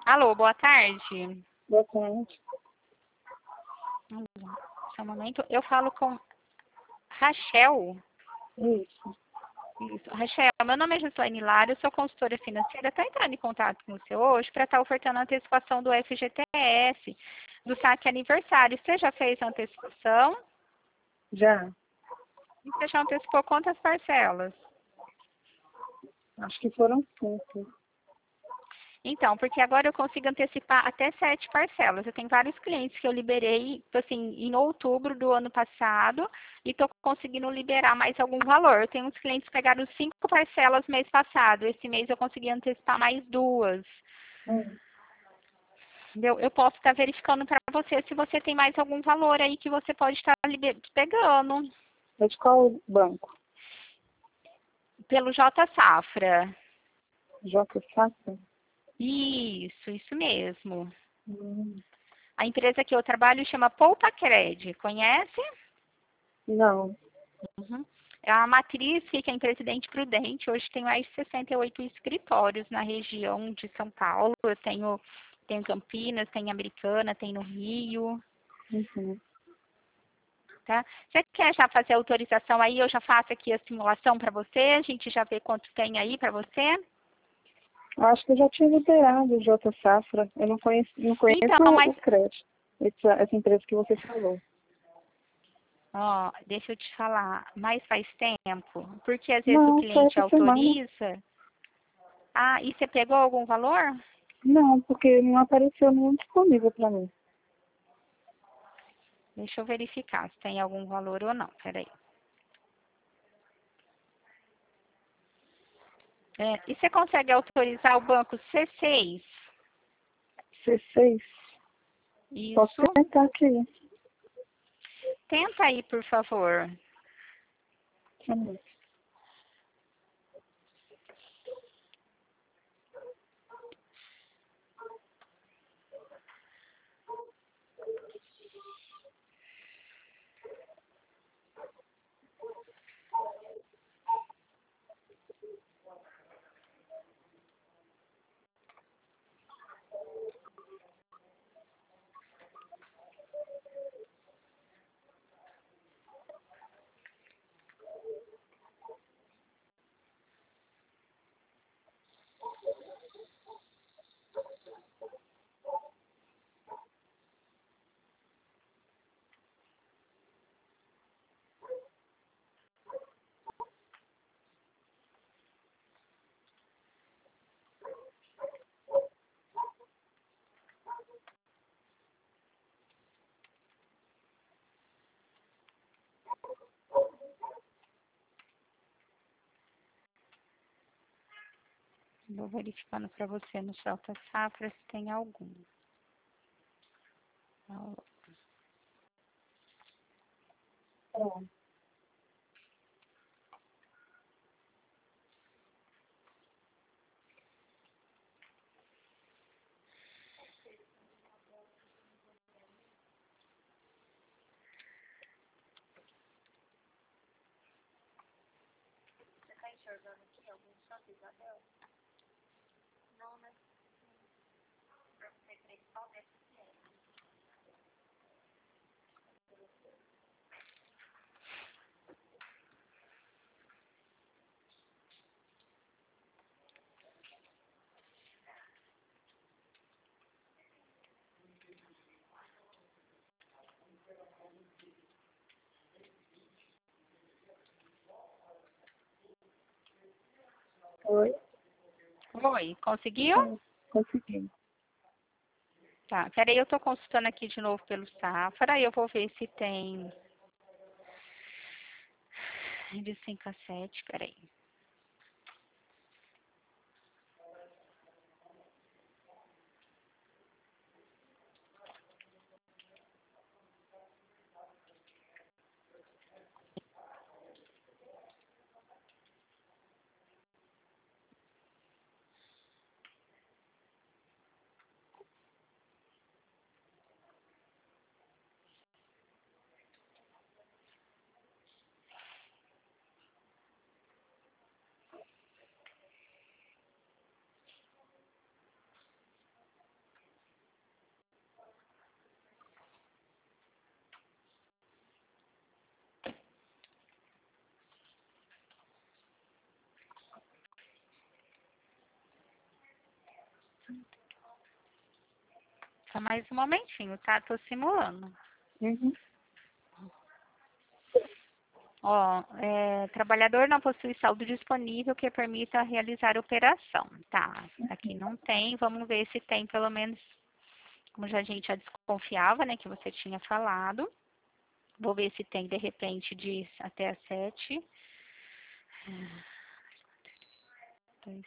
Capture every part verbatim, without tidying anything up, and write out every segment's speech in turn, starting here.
Alô, boa tarde. Boa tarde. Só um momento. Eu falo com Rachel. Isso. Isso. Rachel, meu nome é Gislaine Lara, eu sou consultora financeira. Estou entrando em contato com você hoje para estar ofertando a antecipação do F G T S, do saque aniversário. Você já fez a antecipação? Já. E você já antecipou quantas parcelas? Acho que foram cinco. Então, porque agora eu consigo antecipar até sete parcelas. Eu tenho vários clientes que eu liberei, assim, em outubro do ano passado e estou conseguindo liberar mais algum valor. Eu tenho uns clientes que pegaram cinco parcelas mês passado. Esse mês eu consegui antecipar mais duas. Hum. Eu, eu posso estar verificando para você se você tem mais algum valor aí que você pode estar liber- pegando. É de qual banco? Pelo J Safra. J. Safra? Isso, isso mesmo. Hum. A empresa que eu trabalho chama Poupa Cred. Conhece? Não. Uhum. A matriz fica em Presidente Prudente. Hoje tem mais de sessenta e oito escritórios na região de São Paulo. Eu tenho, tenho Campinas, tem Americana, tem no Rio. Uhum. Tá? Você quer já fazer a autorização aí? Eu já faço aqui a simulação para você. A gente já vê quanto tem aí para você. Acho que eu já tinha liberado o J. Safra. Eu não conheço, não conheço Então, mas, o crédito. Essa, essa empresa que você falou. ó, deixa eu te falar, mas faz tempo, porque às vezes o Não, foi cliente essa semana. autoriza. Ah, e você pegou algum valor? Não, porque não apareceu nenhum disponível para mim. Deixa eu verificar se tem algum valor ou não. Peraí. É, e você consegue autorizar o banco C seis? C seis? Posso Isso. tentar aqui. Tenta aí, por favor. Vamos ver. Vou verificando para você no J Safra se tem algum. Pronto. Oi? Oi, conseguiu? Sim, consegui. Tá, peraí, eu estou consultando aqui de novo pelo Safra. Eu vou ver se tem de cinco a sete, peraí. Só mais um momentinho, tá? Tô simulando. Uhum. Ó, é, trabalhador não possui saldo disponível que permita realizar a operação. Tá, aqui não tem. Vamos ver se tem pelo menos, como já a gente já desconfiava, né, que você tinha falado. Vou ver se tem, de repente, de até às sete. Dois.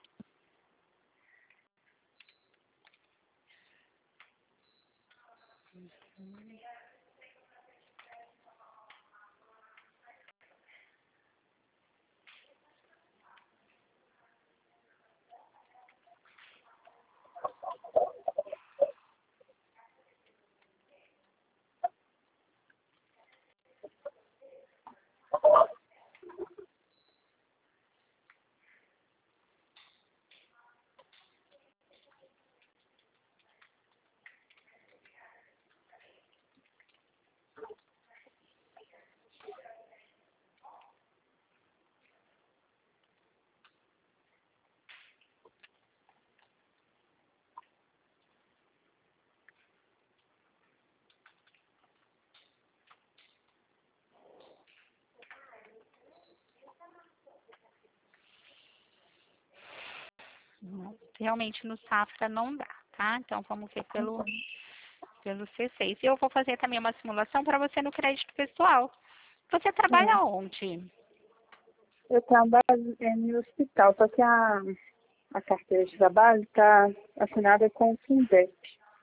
Não, realmente no Safra não dá, tá? Então vamos ver pelo, pelo C seis. E eu vou fazer também uma simulação para você no crédito pessoal. Você É. trabalha onde? Eu trabalho é, no hospital, só que a, a carteira de trabalho está assinada com o Fundep,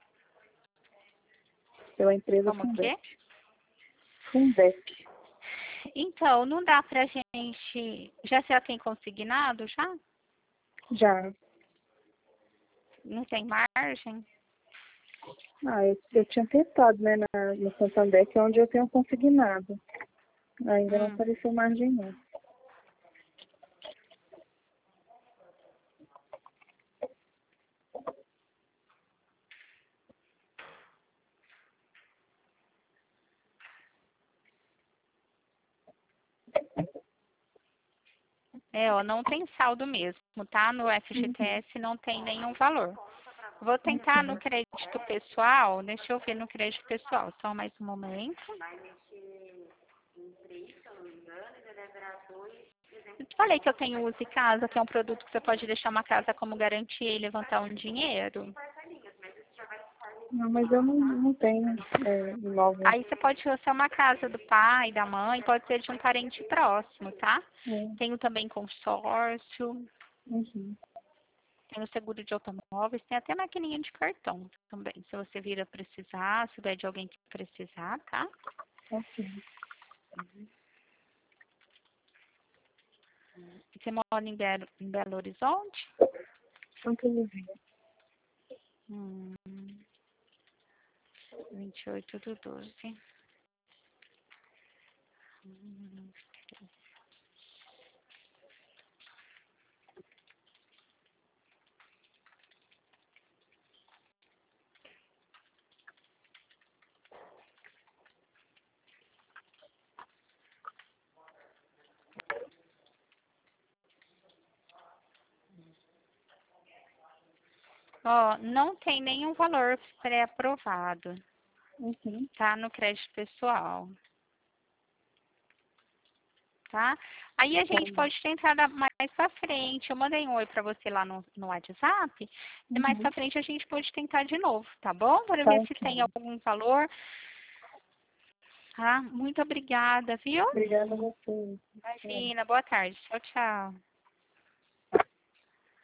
pela empresa Como que Fundep. é? Fundep. Então, não dá pra gente. Já já tem consignado já? Já. Não tem margem? Ah, eu, eu tinha tentado, né, na, no Santander, que é onde eu tenho consignado. Ainda não Hum. apareceu margem, não. É, ó, não tem saldo mesmo, tá? No Uhum. F G T S não tem nenhum valor. Vou tentar no Uhum. crédito pessoal. Deixa eu ver no crédito pessoal. Só mais um momento. Eu te falei que eu tenho Use Casa, que é um produto que você pode deixar uma casa como garantia e levantar um dinheiro. Não, mas eu não, não tenho é, imóvel. Aí você pode ser uma casa do pai, da mãe, pode ser de um parente próximo, tá? É. Tenho também consórcio, Uhum. tenho seguro de automóveis, tem até maquininha de cartão também, se você vir a precisar, se souber de alguém que precisar, tá? Ok. Você mora em Belo, em Belo Horizonte? Santa Luzia. Hum, vinte e oito do doze. Hum. Ó, não tem nenhum valor pré-aprovado, Uhum. tá? No crédito pessoal, tá? Aí a Tá gente bom. pode tentar dar mais pra frente. Eu mandei um oi pra você lá no, no WhatsApp. E mais Uhum. pra frente a gente pode tentar de novo, tá bom? Para Tá ver se tem ok. algum valor, tá? Muito obrigada, viu? Obrigada a você. Imagina, boa tarde. Tchau, tchau.